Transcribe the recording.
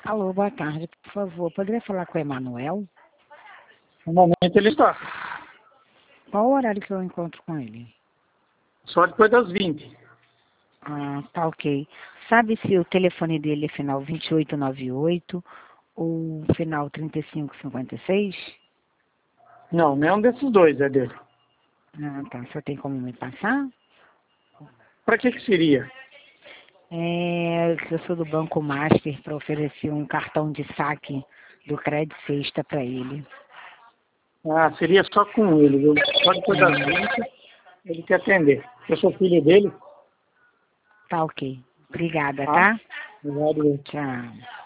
Alô, boa tarde, por favor, poderia falar com o Emanuel? No momento ele está. Qual o horário que eu encontro com ele? Só depois das 20. Ah, tá ok. Sabe se o telefone dele é final 2898 ou final 3556? Não, nenhum desses dois é dele. Ah, tá. O senhor tem como me passar? Para que seria? Eu sou do Banco Master para oferecer um cartão de saque do Credit Sexta para ele. Ah, seria só com ele, viu? Só depois das 20 ele quer atender. Eu sou filho dele. Tá ok. Obrigada, Tá? tá? Obrigado. Tchau.